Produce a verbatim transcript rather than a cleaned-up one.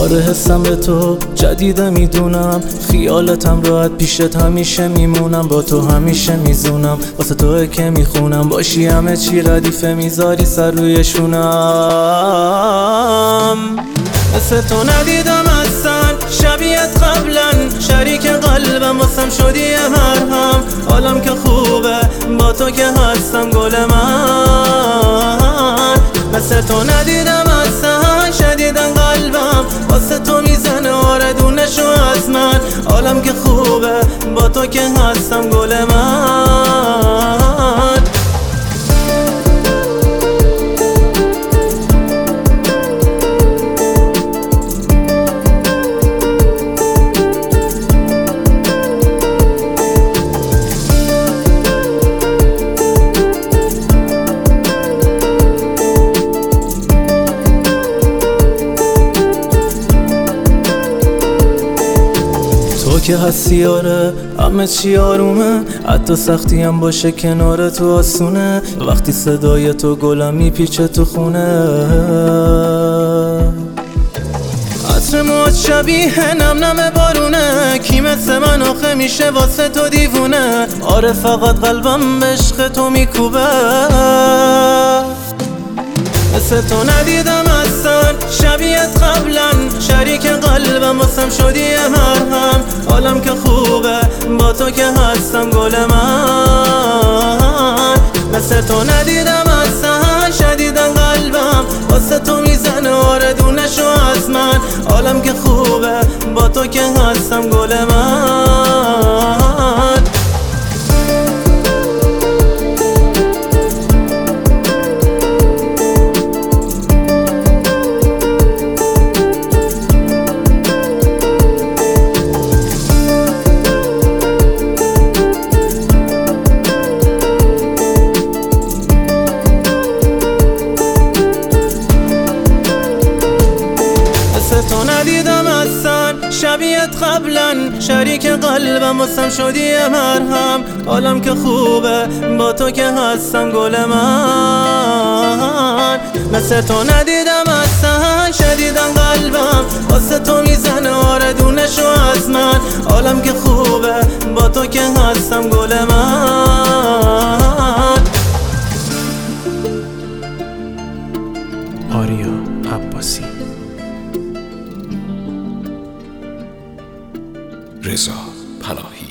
آره حسم به تو جدیده میدونم، خیالتم راحت پیشت همیشه میمونم، با تو همیشه میزونم، واسه توه که میخونم، باشی همه چی ردیفه میذاری سر روی شونم. مثل تو ندیدم اصلا شبیهت قبلا، شریک قلبم واسم شدی یه مرهم، حالم که خوبه با تو که هستم گل من. مثل تو ندیدم اصلا شدیدن قلبم واسه تو میزنه آره دونشو از من، حالم که خوبه با تو که هستم گل من. تو که هستی آره همه چی آرومه، حتی سختی هم باشه کنار تو آسونه، وقتی صدای تو گلم میپیچه تو خونه. عطر موهات شبیه نم نم بارونه، کی مثل من آخه میشه واسه تو دیوونه، آره فقط قلبم به عشق تو میکوبه. مثل تو ندیدم اصلا شبیهت قبلا، شریک قلبم واسم شدی یه مرهم، حالم که خوبه با تو که هستم گل من. مثل تو ندیدم اصلا شدیدن قلبم واسه تو میزنه آره دونشو از من، حالم که خوبه با تو که هستم گل من. تو ندیدم اصلا شبیهت قبلا، شریک قلبم واسم شدی یه مرهم، حالم که خوبه با تو که هستم گل من. مثل تو ندیدم اصلا شدیدن قلبم واسه تو میزنه آره دونشو از من، حالم که خوبه با تو که هستم گل من. آریا عباسی. رضا پناهی.